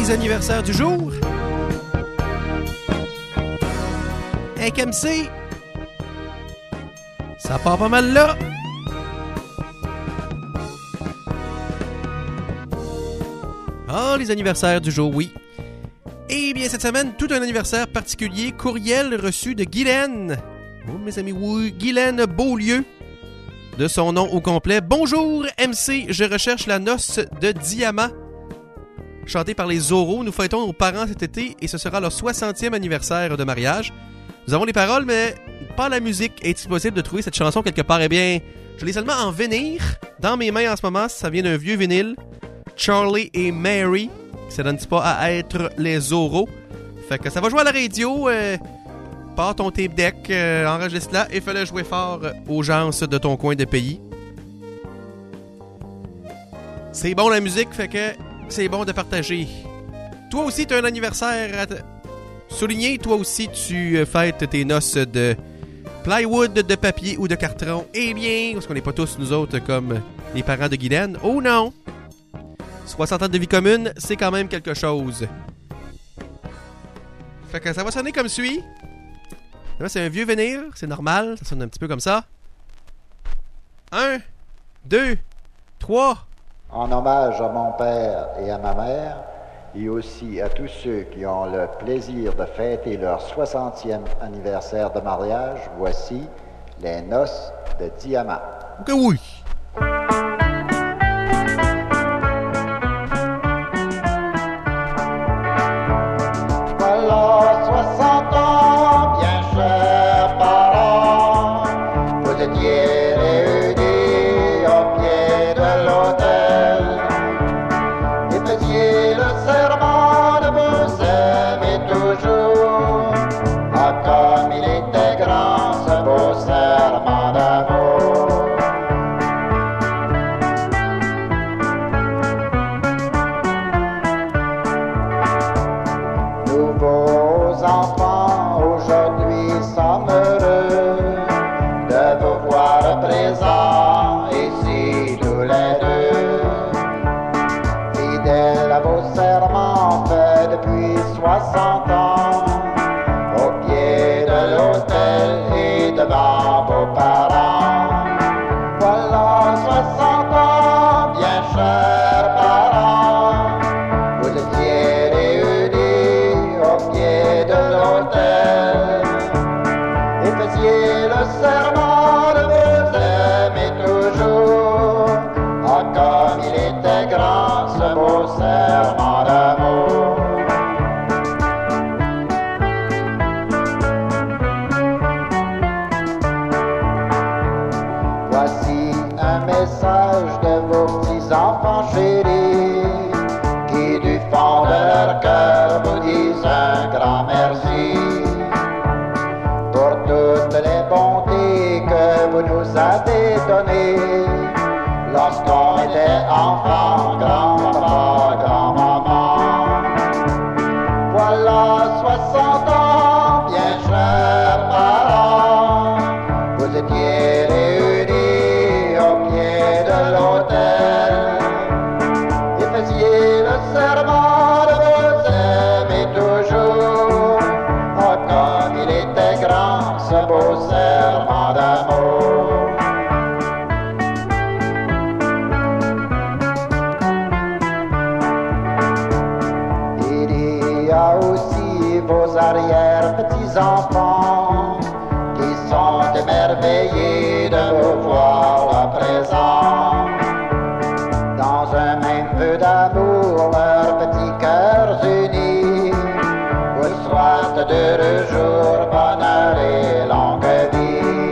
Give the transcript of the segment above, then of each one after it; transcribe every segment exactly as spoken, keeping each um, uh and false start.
les anniversaires du jour. Avec M C, ça part pas mal là. Ah, les anniversaires du jour, oui. Eh bien, cette semaine, tout un anniversaire particulier. Courriel reçu de Guylaine. Oh, mes amis, oui, Guylaine Beaulieu. De son nom au complet. Bonjour, M C, je recherche la noce de diamant. Chantée par les Zorros, nous fêtons nos parents cet été et ce sera leur soixantième anniversaire de mariage. Nous avons les paroles, mais pas la musique. Est-il possible de trouver cette chanson quelque part? Eh bien, je l'ai seulement en vinyle. Dans mes mains en ce moment, ça vient d'un vieux vinyle. Charlie et Mary. Ça donne pas à être les Zorros. Fait que ça va jouer à la radio. Euh, pars ton tape deck, euh, enregistre-la et fais-le jouer fort aux gens de ton coin de pays. C'est bon la musique, fait que c'est bon de partager. Toi aussi, tu as un anniversaire à te... souligner. Toi aussi, tu fêtes tes noces de plywood, de papier ou de carton. Eh bien, parce qu'on n'est pas tous, nous autres, comme les parents de Guylaine. Oh non! soixante ans de vie commune, c'est quand même quelque chose. Fait que ça va sonner comme suit. Là, c'est un vieux vinyle, c'est normal. Ça sonne un petit peu comme ça. Un, deux, trois... En hommage à mon père et à ma mère, et aussi à tous ceux qui ont le plaisir de fêter leur soixantième anniversaire de mariage, voici les noces de diamant. Ok, oui. Voilà soixante ans, bien chers parents, vous étiez réunis au pied de l'autel. Faisiez le serment de vous aimer toujours. Ah, comme il était grand ce beau serment d'amour. Nous, vos enfants, aujourd'hui sommes heureux de vous voir présents ici tous les deux. Fidèle à vos serments faits depuis soixante ans, au pied de l'autel et devant vos parents. Voilà soixante ans, bien chers parents, vous étiez réunis au pied de l'autel et faisiez le serment de vous aimer toujours. Ah, comme il était grand ce beau serment d'amour. Voici un message de vos petits enfants chéris, qui du fond de leur cœur vous disent un grand merci pour toutes les bontés que vous nous avez données lorsqu'on était enfant, grand-papa, grand-maman. Voilà soixante ans, bien chers parents, vous étiez réunis au pied de l'autel et faisiez le serment de vous aimer toujours. Oh, comme il était grand ce beau serment d'amour. Vos arrière-petits-enfants qui sont émerveillés de vous voir à présent. Dans un même feu d'amour, leurs petits cœurs unis vous souhaitent d'heureux jours, bonheur et longue vie.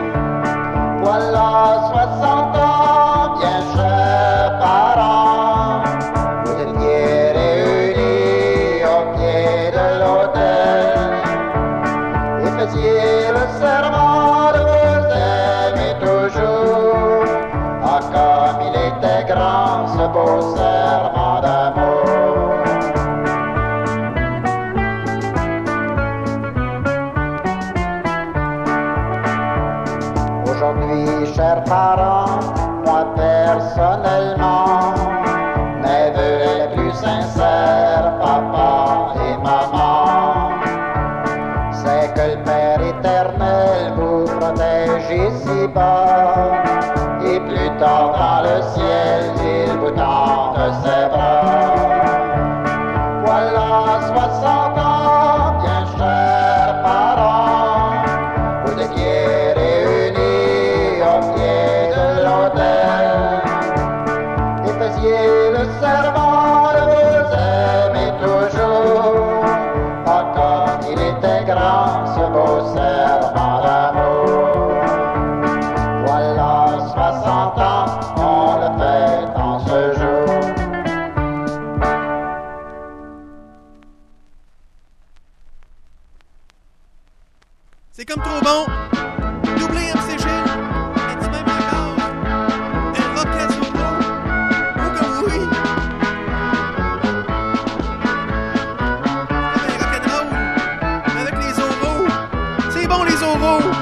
Voilà soixante ans, bien chers parents, vous étiez réunis au pied de l'autel et faisiez le serment de vous aimer toujours. Ah, comme il était grand ce beau serment d'amour. Aujourd'hui, chers parents, personnellement, mes vœux les plus sincères tordant le ciel, il vous tend de ses bras. Voilà soixante ans, bien chers parents, vous étiez réunis au pied de l'autel et faisiez le serment de vous aimer toujours. Ah, comme il était grand ce beau serment d'amour. Voilà soixante ans, on le fait en ce jour. C'est comme trop bon. Doublé M C Gilles. Et tu même encore. Elle rockait sur nous. Oh que oui. C'est comme un rock'n'roll. Avec les oraux. C'est bon les oraux.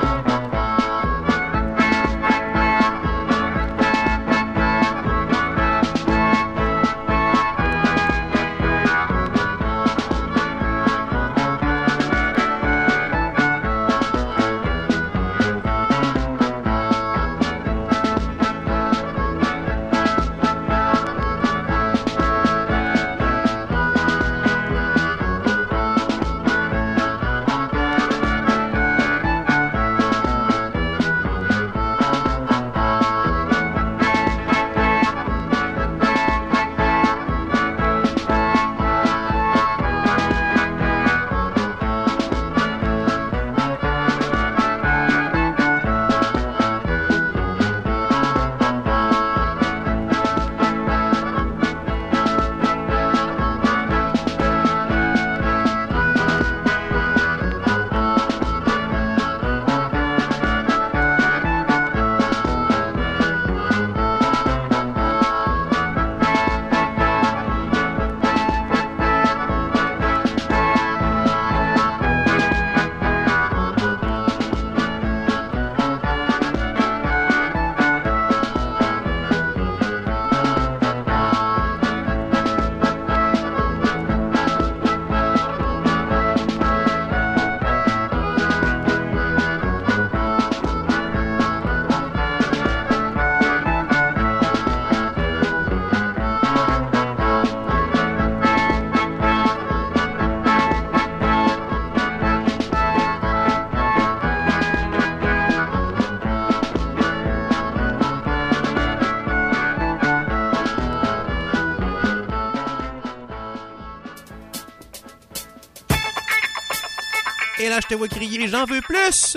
Et là, je te vois crier, j'en veux plus!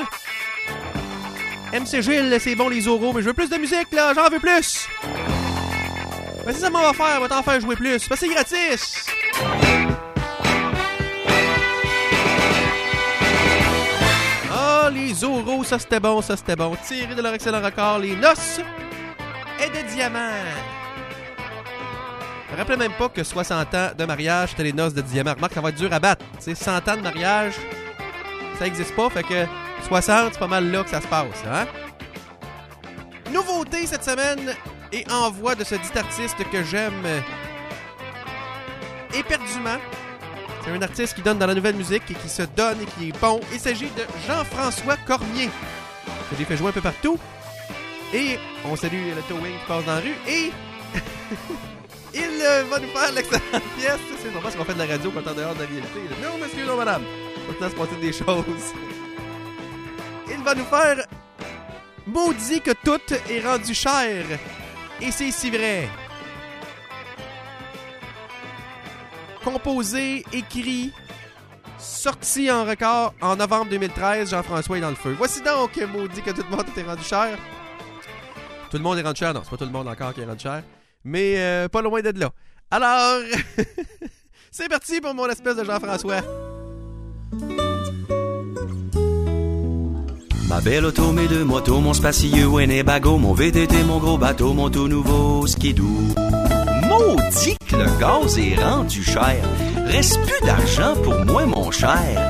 M C Gilles, c'est bon les oraux, mais je veux plus de musique, là, j'en veux plus! Ben, c'est ça qu'on va faire, on va t'en faire jouer plus, parce que c'est gratis! Ah, les oraux, ça c'était bon, ça c'était bon. Tiré de leur excellent record, les noces et de diamants. Je me rappelais même pas que soixante ans de mariage, c'était les noces de diamants. Remarque, ça va être dur à battre. Tu sais, cent ans de mariage, ça existe pas, fait que soixante, c'est pas mal là que ça se passe, hein? Nouveauté cette semaine et envoi de ce dit artiste que j'aime éperdument. C'est un artiste qui donne dans la nouvelle musique et qui se donne et qui est bon. Il s'agit de Jean-François Cormier, que j'ai fait jouer un peu partout. Et on salue le towing qui passe dans la rue. Et il euh, va nous faire l'excellente pièce. C'est pas parce qu'on fait de la radio qu'on est en dehors de la réalité. Non, monsieur, non, madame. Faut se passer des choses. Il va nous faire Maudit que tout est rendu cher. Et c'est si vrai. Composé, écrit, sorti en record en novembre deux mille treize, Jean-François est dans le feu. Voici donc Maudit que tout le monde est rendu cher. Tout le monde est rendu cher, non, c'est pas tout le monde encore qui est rendu cher, mais euh, pas loin d'être là. Alors, c'est parti pour mon espèce de Jean-François. Ma belle auto, mes deux motos, mon spacieux Winnebago, mon V T T, mon gros bateau, mon tout nouveau skidoo. Maudit que le gaz est rendu cher. Reste plus d'argent pour moi, mon cher.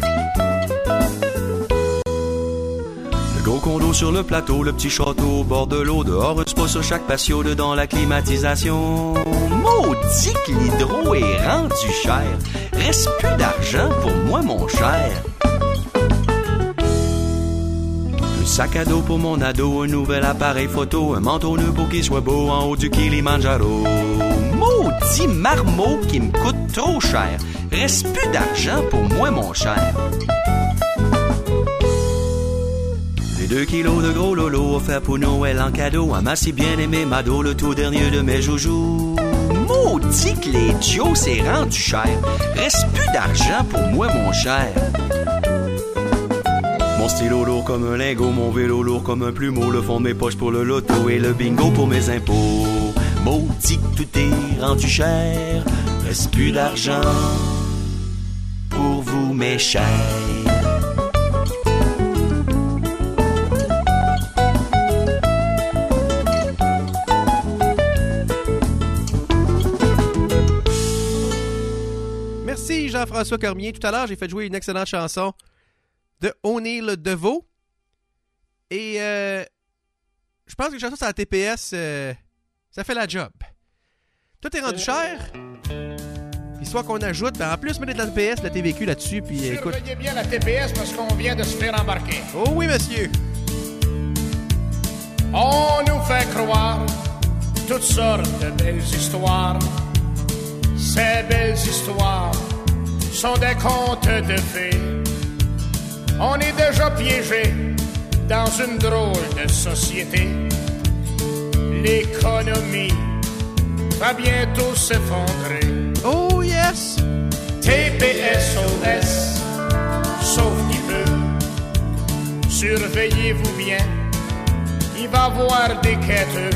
Le gros condo sur le plateau, le petit château au bord de l'eau, dehors un spa sur chaque patio, dedans la climatisation. Maudit que l'hydro est rendu cher. Reste plus d'argent pour moi, mon cher. Un sac à dos pour mon ado, un nouvel appareil photo, un manteau neuf pour qu'il soit beau en haut du Kilimanjaro. Maudit marmot qui me coûte trop cher. Reste plus d'argent pour moi, mon cher. Les deux kilos de gros lolo offerts pour Noël en cadeau à ma si bien-aimée Mado, le tout dernier de mes joujoux. Maudit que les Joe s'est rendu cher. Reste plus d'argent pour moi, mon cher. Mon stylo lourd comme un lingot, mon vélo lourd comme un plumeau, le fond de mes poches pour le loto et le bingo pour mes impôts. Maudit que tout est rendu cher. Reste plus d'argent pour vous, mes chers. Merci Jean-François Cormier. Tout à l'heure, j'ai fait jouer une excellente chanson de O'Neill DeVoe. Et euh, je pense que la chanson sur la T P S, euh, ça fait la job. Tout est rendu cher. Puis soit qu'on ajoute, ben en plus, mettre de la T P S, de la T V Q là-dessus. Puis écoute. Surveillez bien la T P S parce qu'on vient de se faire embarquer. Oh oui, monsieur. On nous fait croire toutes sortes de belles histoires. Ces belles histoires sont des contes de fées. On est déjà piégé dans une drôle de société. L'économie va bientôt s'effondrer. Oh yes! T P S O S, sauf qui peut. Surveillez-vous bien, il va y avoir des quêteux.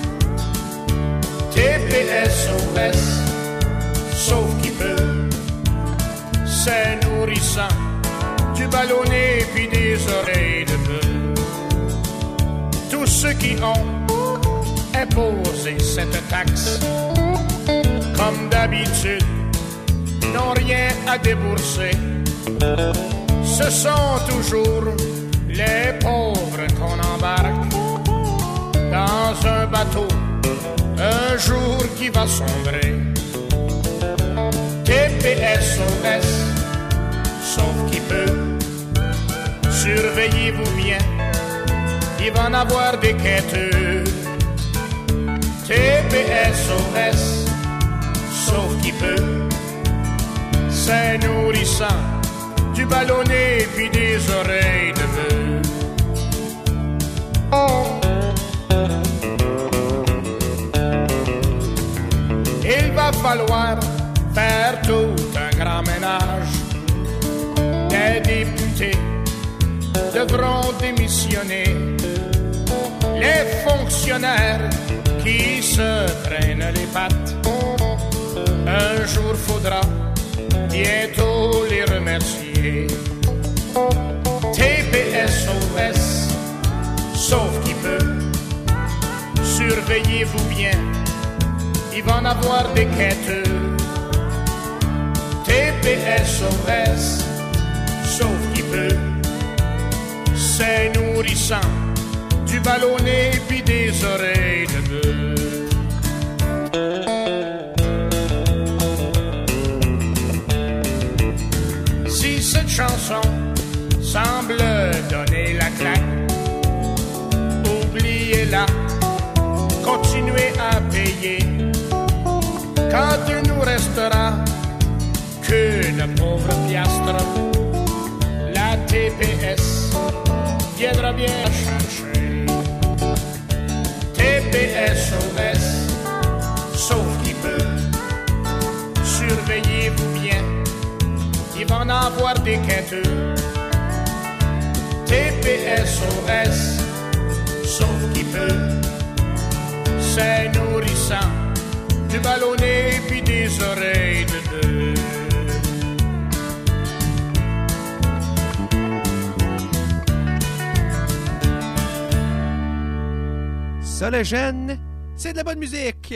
T P S O S, sauf qui peut. C'est nourrissant, du ballonné puis des oreilles de bœuf. Tous ceux qui ont imposé cette taxe, comme d'habitude, n'ont rien à débourser. Ce sont toujours les pauvres qu'on embarque dans un bateau un jour qui va sombrer. T P S O S, sauf qui peut. Surveillez-vous bien, il va en avoir des quêteux. T P S O S, sauf qui peut. C'est nourrissant, du ballonné puis des oreilles de bœuf. Il va falloir faire tout un grand ménage. Les députés devront démissionner. Les fonctionnaires qui se traînent les pattes, un jour faudra bientôt les remercier. T P S O S, sauf qui peut. Surveillez-vous bien, il va en avoir des quêteux. T P S O S, sauf qui peut. C'est nourrissant, du ballonné puis des oreilles de bœuf. Si cette chanson semble donner la claque, oubliez-la, continuez à payer. Quand il nous restera qu'une pauvre piastre, la T P S viendra bien chercher. T P S O S, sauf qui peut. Surveillez-vous bien, il va en avoir des quêteux. T P S O S, sauf qui peut. C'est nourrissant, du ballonné puis des oreilles de bœuf. Ça, le jeune, c'est de la bonne musique.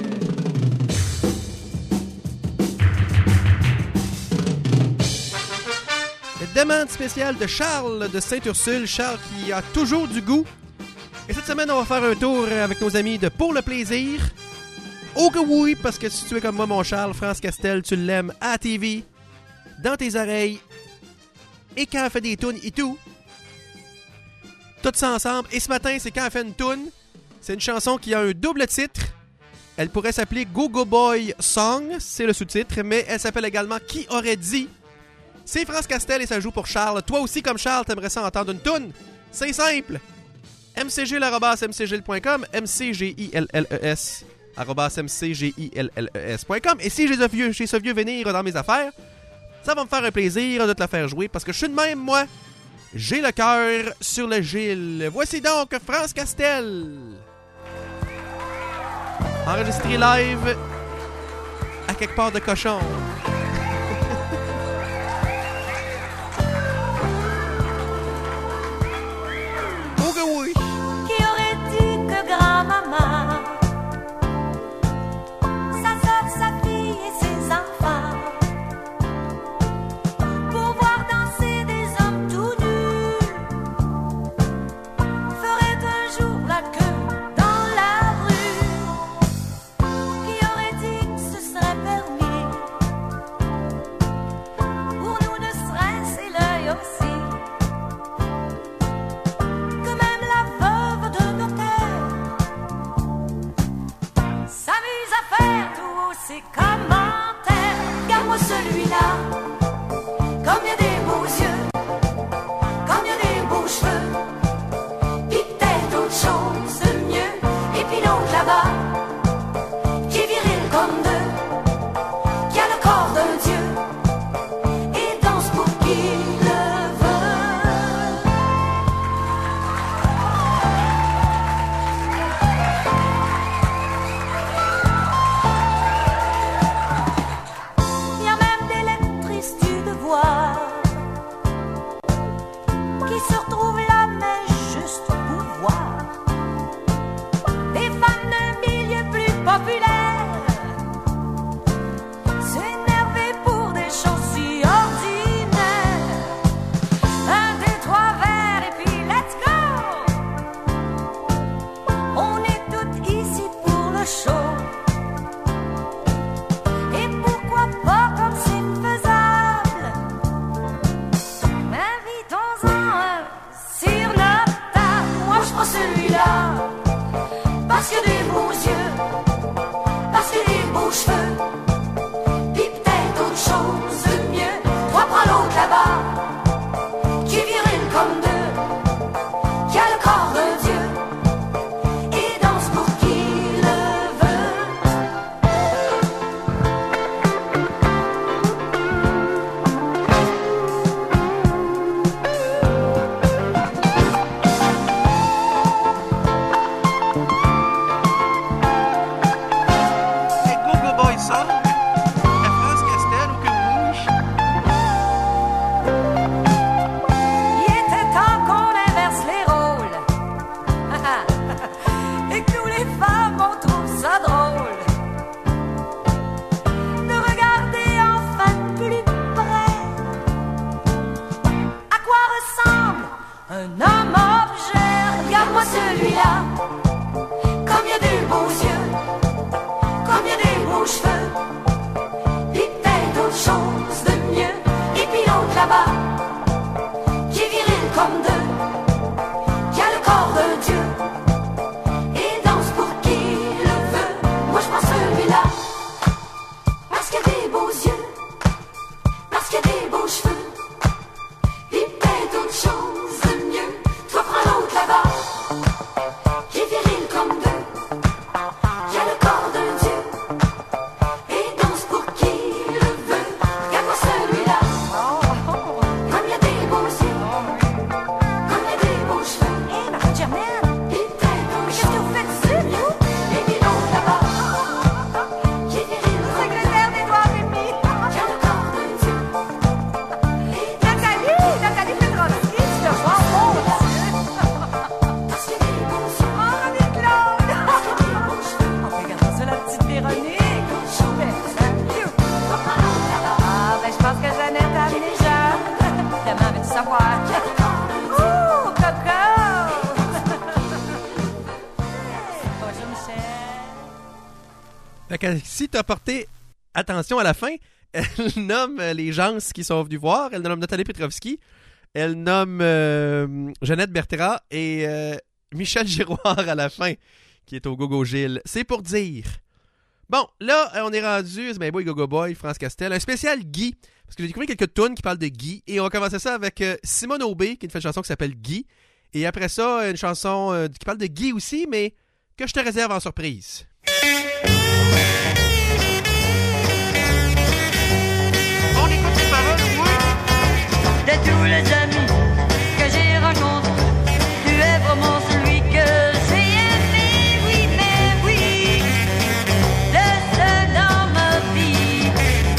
Demande spéciale de Charles de Sainte-Ursule. Charles qui a toujours du goût. Et cette semaine, on va faire un tour avec nos amis de Pour le plaisir. Oh que oui, parce que si tu es comme moi, mon Charles, France Castel, tu l'aimes à la T V, dans tes oreilles, et quand elle fait des tunes et tout. Tout ça ensemble. Et ce matin, c'est quand elle fait une toune. C'est une chanson qui a un double titre. Elle pourrait s'appeler Go Go Boy Song, c'est le sous-titre, mais elle s'appelle également Qui aurait dit. C'est France Castel et ça joue pour Charles. Toi aussi, comme Charles, t'aimerais ça entendre une toune? C'est simple. m c g l arobase m c g l point com, m c g i l l e s arobase m c g i l l e s point com. Et si j'ai ce vieux, j'ai ce vieux venir dans mes affaires, ça va me faire un plaisir de te la faire jouer parce que je suis de même, moi. J'ai le cœur sur le Gilles. Voici donc France Castel. Enregistré live à quelque part de cochon. Oh que oui! Qui aurait dit que grand-maman, sa soeur, sa fille et ses enfants, pour voir danser des hommes tout nus, ferait un jour la queue dans la rue? Qui aurait dit que ce serait permis? Pour nous ne serait-ce et l'œil aussi, que même la veuve de notaire s'amuse à faire tout haut ses commentaires. Regarde-moi celui-là, comme il y a des beaux yeux, comme il y a des beaux cheveux, pis peut-être autre chose de mieux. Et puis l'autre là-bas, qui est viril comme deux, qui a le corps d'un dieu et danse pour qui le veut. Il y a même des lettres tristes de voir qui se retrouvent là mais juste pour voir des femmes d'un milieu plus populaire s'énerver pour des choses si ordinaires. Un, deux, trois verres et puis let's go. On est toutes ici pour le show. Et pourquoi pas comme c'est faisable, invitons-en un sur notre table. Moi je prends celui-là parce qu'il a des beaux yeux, parce qu'il a des beaux cheveux, pis peut-être autre chose de mieux. Toi prends l'autre là-bas, qui est viril comme deux, qui a le corps d'un dieu et danse pour qui le veut. C'est Go Go Boy Song à France Castel ou que rouge. Il était temps qu'on inverse les rôles et que nous les femmes on trouve ça drôle de regarder enfin de plus près à quoi ressemble un homme objet. Regarde-moi celui-là, comme il y a des beaux yeux, comme il y a des beaux cheveux, pis peut-être autre chose de mieux. Et puis l'autre là-bas, qui est viril comme deux, qui a le corps d'un dieu et danse pour qui le veut. Moi je prends celui-là parce qu'il a des beaux yeux, parce qu'il a des beaux cheveux, pis peut-être autre chose de mieux. Toi prends l'autre là-bas, qui est viril comme deux, qui a le corps d'un dieu et danse pour qui le veut. Regarde-moi celui-là, comme il y a des beaux yeux, comme il y a des beaux cheveux. Hé, ma Germaine, pis peut-être autre chose. Qu'est-ce que vous faites ici, vous? Et puis l'autre là-bas, qui est viril comme deux, secrétaire d'Édouard Rémy, qui a le corps d'un dieu et Nathalie, Nathalie Petrovski, tu te vois, mon Dieu. Parce qu'il y a des beaux yeux, oh, Marie-Claude, parce qu'il y a des beaux cheveux. Oh, regarde ça, la petite Véronique. Ah, ben, je pense que Jeannette a amené Jeanne. Tellement veut-tu savoir? Ouh, Coco! Bonjour, Michel. Fait que si t'as porté attention à la fin, elle nomme les gens qui sont venus voir. Elle nomme Nathalie Petrovski. Elle nomme euh, Jeannette Bertrand et euh, Michel Giroir à la fin, qui est au Gogo Gilles. C'est pour dire. Bon, là, on est rendu, c'est bien beau, Gogo Boy, France Castel, un spécial Guy, parce que j'ai découvert quelques tunes qui parlent de Guy, et on va commencer ça avec euh, Simone Aubé, qui nous fait une chanson qui s'appelle Guy, et après ça, une chanson euh, qui parle de Guy aussi, mais que je te réserve en surprise. On écoute les paroles, oui! De tous les amis que j'ai rencontrés, tu es vraiment celui que j'ai aimé, oui, mais oui, le seul dans ma vie.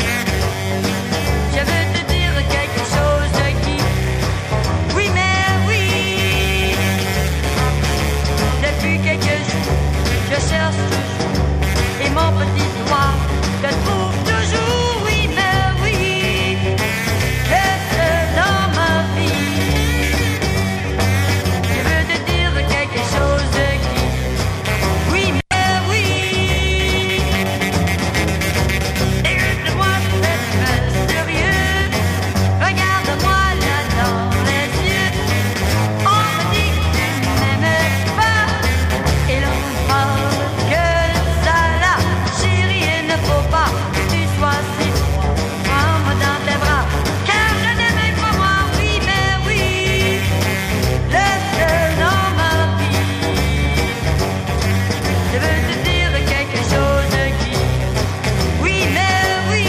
Je veux te dire quelque chose de Guy, oui, mais oui. Depuis quelques jours, je cherche toujours, et mon petit doigt te trouve toujours, oui, mais oui, le seul dans ma vie. Je veux te dire quelque chose de Guy, oui, mais oui. Écoute-moi, c'est très sérieux, regarde-moi là dans les yeux. On me dit que tu m'aimes pas, et l'on parle que de ça là. Chérie, il ne faut pas que tu sois si froid. Prends-moi dans tes bras, car je n'aime pas moi, oui, mais oui, le seul dans ma vie. Je veux te dire quelque chose de Guy, oui, mais oui.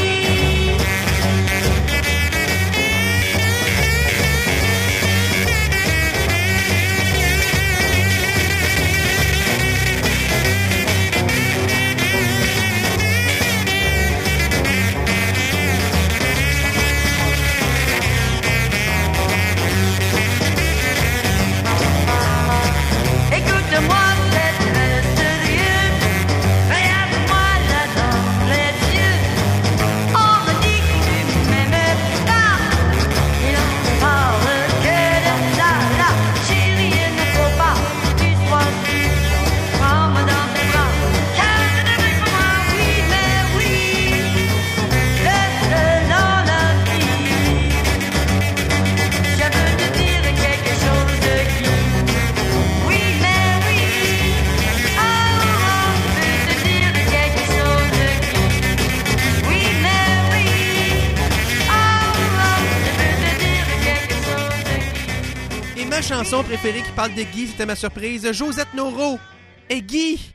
Écoute-moi, c'est très sérieux, regarde-moi là dans les yeux. On me dit que tu m'aimes pas, et l'on parle que de ça là. Chérie, il ne faut pas que tu sois si chaud. Prends-moi dans tes bras, car je n'aime pas moi, oui, mais oui, le seul dans la vie. Je veux te dire quelque chose de Guy, oui, mais oui. Oh, oh, je veux te dire quelque chose de Guy, oui, mais oui. Oh, oh, je veux te dire quelque chose de Guy. Et ma chanson préférée qui parle de Guy, c'était ma surprise, Josette Noro et Guy.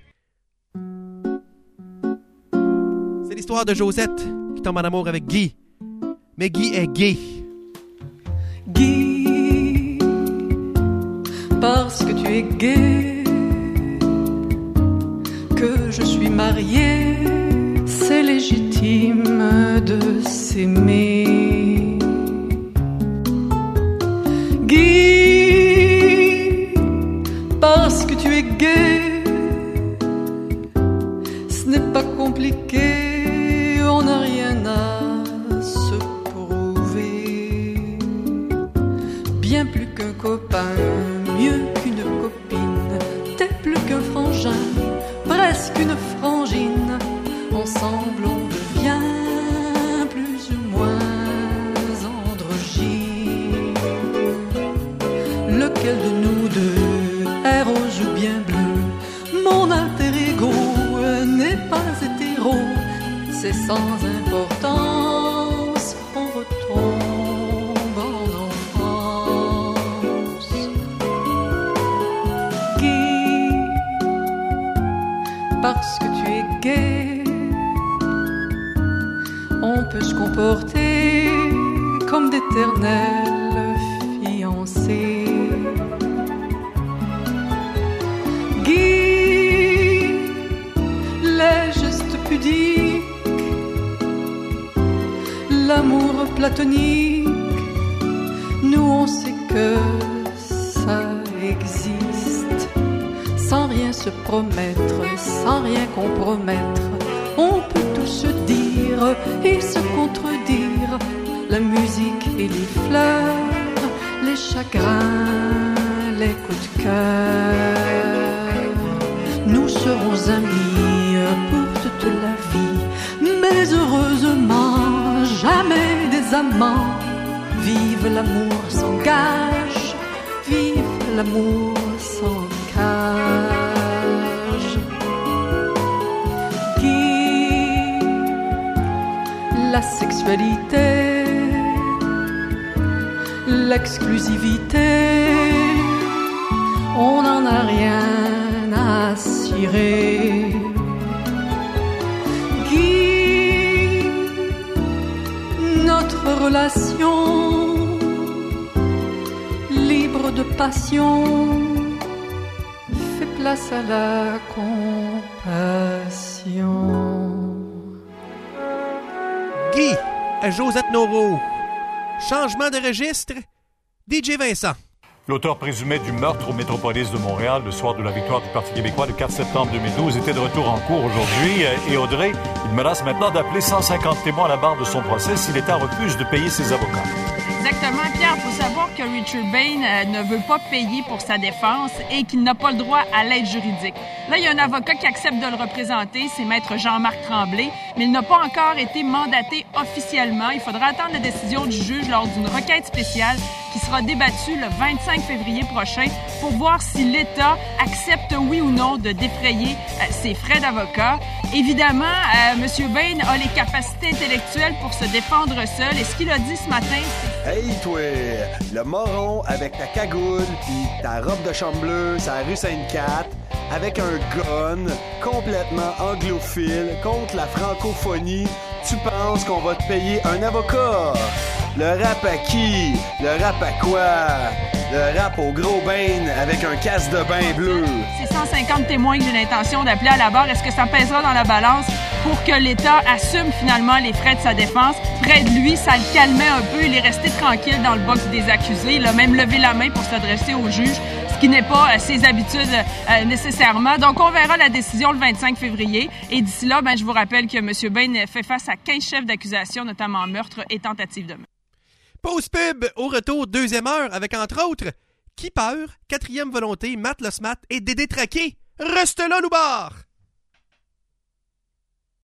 C'est l'histoire de Josette qui tombe en amour avec Guy. Mais Guy est gay. Guy, parce que tu es gai, que je suis mariée, c'est légitime de s'aimer. Guy, parce que tu es gai, ce n'est pas compliqué, on n'a rien à se prouver. Bien plus qu'un copain, mieux qu'une copine, t'es plus qu'un frangin, presque une frangine. Ensemble on devient plus ou moins androgyne. Lequel de nous deux est rose ou bien bleu? Mon alter ego n'est pas hétéro, c'est sans importance, on retombe en enfance. Guy, parce que tu es gai, on peut se comporter comme d'éternels fiancés. Guy, les gestes pudiques, l'amour platonique, nous on sait que ça existe. Sans rien se promettre, sans rien compromettre, on peut tout se dire et se contredire. La musique et les fleurs, les chagrins, les coups de cœur. Nous serons amis pour toute la vie, mais heureusement jamais des amants Vive l'amour sans gage, vive l'amour sans cage. Qui la sexualité, l'exclusivité, on n'en a rien à cirer. Guy, notre relation, libre de passion, fait place à la compassion. Guy, à Josette Noro. Changement de registre, D J Vincent. L'auteur présumé du meurtre au Métropolis de Montréal le soir de la victoire du Parti québécois le quatre septembre deux mille douze était de retour en cours aujourd'hui. Et Audrey, il menace maintenant d'appeler cent cinquante témoins à la barre de son procès si l'État refuse de payer ses avocats. Exactement, Pierre. Il faut savoir que Richard Bain euh, ne veut pas payer pour sa défense et qu'il n'a pas le droit à l'aide juridique. Là, il y a un avocat qui accepte de le représenter, c'est maître Jean-Marc Tremblay, mais il n'a pas encore été mandaté officiellement. Il faudra attendre la décision du juge lors d'une requête spéciale qui sera débattue le vingt-cinq février prochain pour voir si l'État accepte oui ou non de défrayer euh, ses frais d'avocat. Évidemment, euh, M. Bain a les capacités intellectuelles pour se défendre seul et ce qu'il a dit ce matin, c'est... Hey toi, le moron avec ta cagoule pis ta robe de chambre bleue, sa rue Sainte-Cat, avec un gun complètement anglophile contre la francophonie, tu penses qu'on va te payer un avocat? Le rap à qui? Le rap à quoi? Le rap au gros bain avec un casque de bain bleu. C'est cent cinquante témoins que j'ai l'intention d'appeler à la barre. Est-ce que ça pèsera dans la balance pour que l'État assume finalement les frais de sa défense? Près de lui, ça le calmait un peu. Il est resté tranquille dans le box des accusés. Il a même levé la main pour s'adresser au juge, ce qui n'est pas euh, ses habitudes euh, nécessairement. Donc, on verra la décision le vingt-cinq février. Et d'ici là, ben, je vous rappelle que M. Bain fait face à quinze chefs d'accusation, notamment meurtre et tentative de meurtre. Pause pub, au retour, deuxième heure, avec entre autres Qui peur, quatrième volonté, Matt le Smat et Dédé Traqué. Reste là, Loubar!